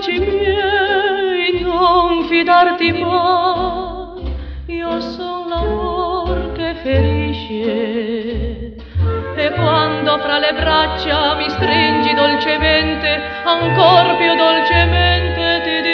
baci miei, non fidarti mai, io son l'amor che ferisce. E quando fra le braccia mi stringi dolcemente, ancor più dolcemente ti dico